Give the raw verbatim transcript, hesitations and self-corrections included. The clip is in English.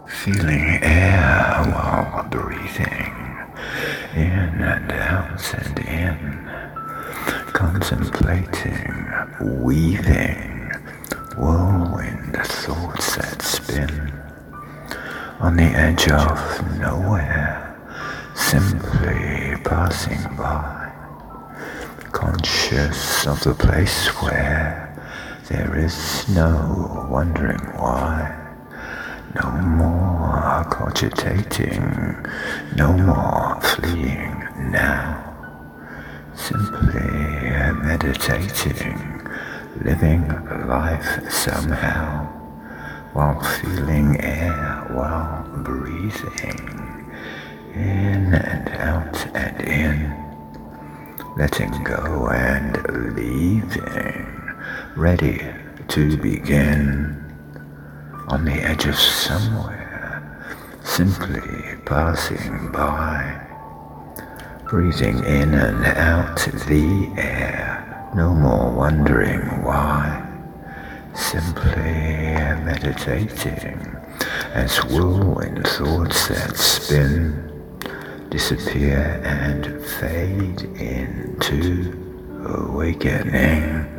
feeling air while breathing in and out and in, contemplating, weaving whirlwind thoughts that spin on the edge of nowhere, simply passing by, conscious of the place where there is no wondering why. No more cogitating, no more fleeing now. Simply meditating, living life somehow, while feeling air, while breathing in and out and in, letting go and leaving, ready to begin. On the edge of somewhere, simply passing by, breathing in and out the air, no more wondering why, simply meditating as whirlwind thoughts that spin disappear and fade into awakening.